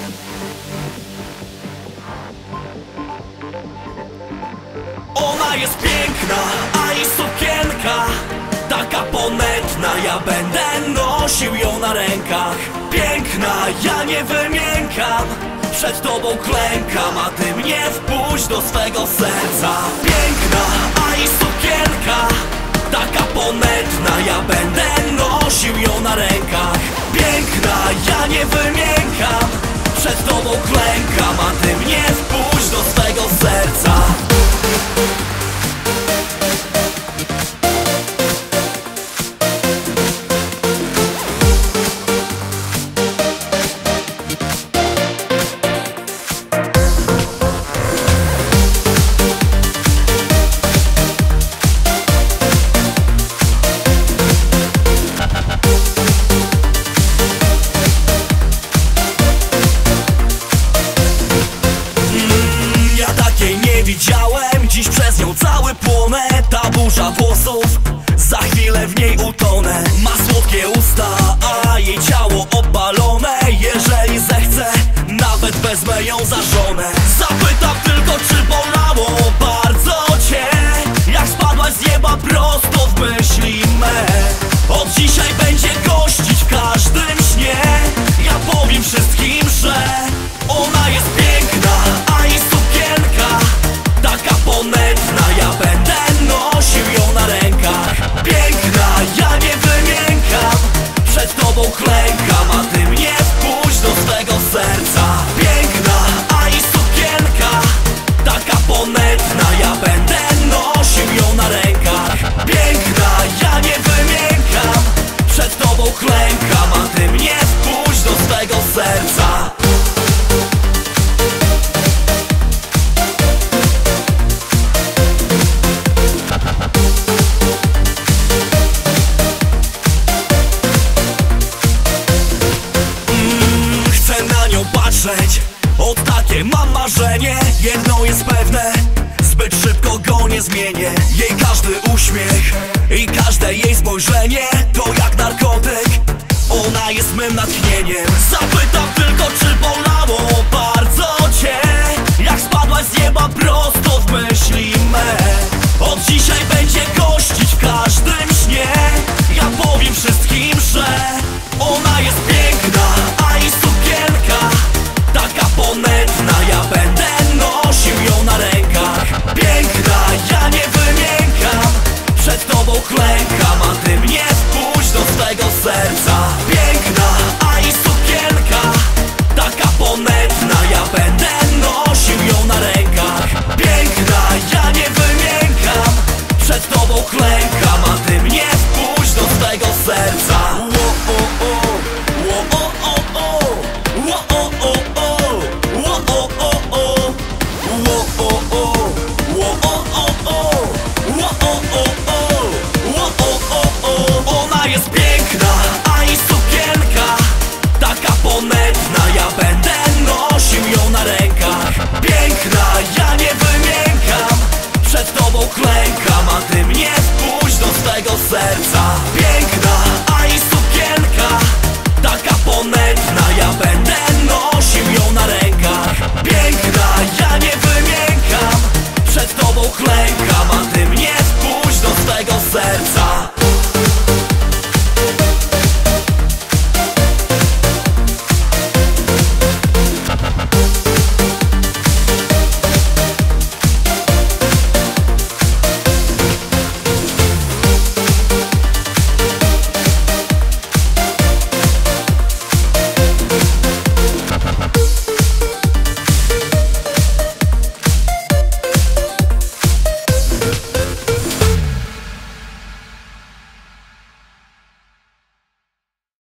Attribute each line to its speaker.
Speaker 1: Ona jest piękna, a jej sukienka taka ponętna, ja będę nosił ją na rękach. Piękna, ja nie wymiękam, przed tobą klękam, a ty mnie wpuść do swego serca. Piękna, a jej sukienka taka ponętna, ja będę nosił ją na rękach. Piękna, ja nie wymiękam, przed tobą klękam, a ty mnie wpuść do swego serca. Widziałem, dziś przez nią cały płonę. Ta burza włosów, za chwilę w niej utonę. Ma słodkie usta, a jej ciało opalone. Jeżeli zechcę, nawet wezmę ją za żonę. Zapytam tylko, czy bolało bardzo cię, jak spadłaś z nieba prosto w myśli me. Od dzisiaj będzie gościć w każdym śnie. Ja powiem wszystkim, że ona jest piękna, a jej sukienka taka ponętna, ja będę nosił ją na rękach. Piękna, ja nie wymiękam, przed tobą klękam, a ty mnie wpuść do swego serca. Piękna, a jej sukienka taka ponętna, ja będę nosił ją na rękach. Piękna, ja nie wymiękam, przed tobą klękam, a ty mnie wpuść do swego serca. O takie mam marzenie, jedno jest pewne, zbyt szybko go nie zmienię. Jej każdy uśmiech i każde jej spojrzenie to jak narkotyk, ona jest mym natchnieniem. Zapytam tylko, czy bolało bardzo cię, jak spadłaś z nieba prosto w myśli me. Od dzisiaj będzie gościć w każdym śnie. Ja powiem wszystkim, że ona jest